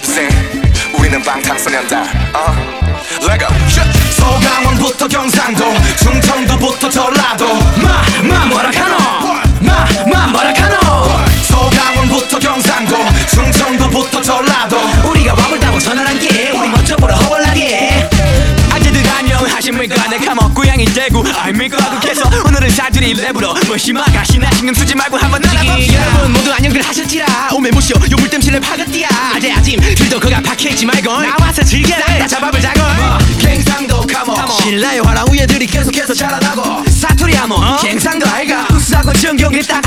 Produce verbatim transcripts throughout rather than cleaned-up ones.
Sing 우리는 방탄소년단 uh, Let go 소강원부터 경상도 충청도부터 전라도 마마 뭐라카노 마마 뭐라카노 소강원부터 경상도 충청도부터 전라도 우리가 와볼 따고 전화한게 우리 먼저 보러 허벌나게 아재들 안녕하십니까 내 감옥 고향이 대구 아닙니까 국해서 오늘은 사투리 랩으로 무심하가시나 신경 쓰지 말고 한번 날아봅시다 여러분 모두 안녕들 하셨지라 오메 무쇼 요물땜실을 파긋띠야 아재 아짐 들도 거가 박혀있지 말고 나와서 즐겨라 다 잡아보자고 갱상도 감옥 신라의 화랑 우예들이 계속해서 자라나고 사투리 암호 어? 갱상도 아이가 우수하고 정경이 딱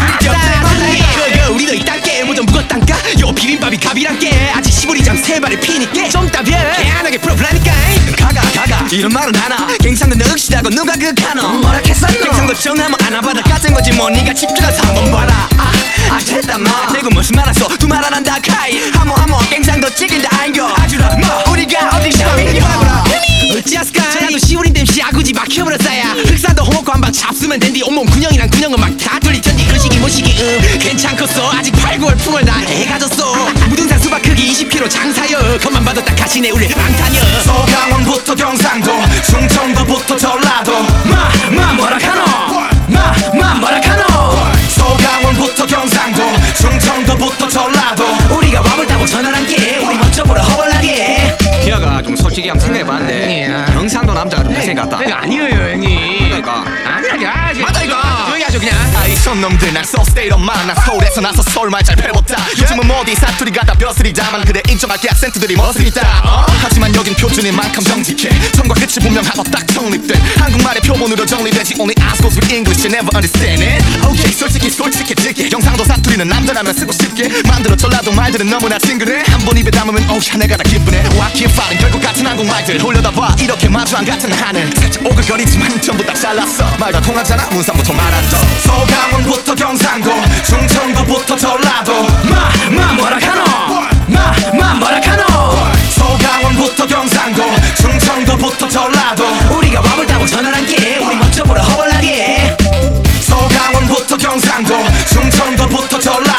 그거 우리도 이딴게 모두 묵었단가 요 비빔밥이 갑이란게 아직 시부리장 세 발을 피니까 좀 따벼 개안하게 풀어보라니까 가가 가가 이런 말은 하나 갱상도 늑시다고 누가 그카노 뭐라 했었노 갱상도 정하면 안아받아 같은 거지 뭐 니가 집중해서 한번 봐라 아, 아 됐다 마 대구 무슨 말 하소 두 말 안 한다 카이 하모 하모 갱상도 찍긴다 아인거 아주라 뭐 우리가 어디 시험이니 봐라 어찌하스까 전라도 시우린 댐시 아구지 막혀버렸어야 흑산도 호모코 한방 잡수면 된디 온몸 군형이랑 군형은 막 다 돌리던디 의식이 모시기 음 괜찮겠어 아직 팔, 구월 풍월 다 해가졌어 무등산 수박 크기 이십 킬로그램 장사여 겉만 봐도 딱 가시네 우리 방탄여 소강원부터 경상도 충청도부터 전라도 마마 뭐라카노 마마 뭐라카노 소강원부터 경상도 충청도부터 전라도 우리가 와볼 따고 전화한게 우리 먼저 보러 허벌나게 기아가 좀 솔직히 한번 생각해봤는데 경상도 남자가 좀 잘생 같다. 이거 아니에요 형님. 그러니까 아니야 아니 맞다 이거. 조용히 하죠 그냥. 아이 손놈들 난 소스테이트 엄마 난 서울에서 나서 서울말 잘 배웠다 요즘은 모디 사투리가 다 벼슬이다만 그래 인정할게 악센트들이 멋있다 어? 하지만 여긴 표준인 만큼 정직해 처음과 끝이 분명하고 딱 정립돼 한국말의 표본으로 정리되지 Only ask goes with English you never understand it Okay 솔직히 솔직해지게 경상도 사투리는 남자라면 쓰고 싶게 만들어 전라도 말들은 너무나 싱글해 한 번 입에 담으면 오우 내가 다 기쁘네 와키의 파는 결국 같은 한국말들 올려다봐 이렇게 마주한 같은 하늘 살짝 오글거리지만 전부 다 잘났어 말과 통하잖아 문산부터 말한다 소강원부터 경상도 충청도부터 전라도 마마 뭐라카노 마마 뭐라카노 소강원부터 경상도 충청도부터 전라도 우리가 와볼 따고 전화한게 우리 먼저 보러 허벌나게 소강원부터 경상도 충청도부터 전라도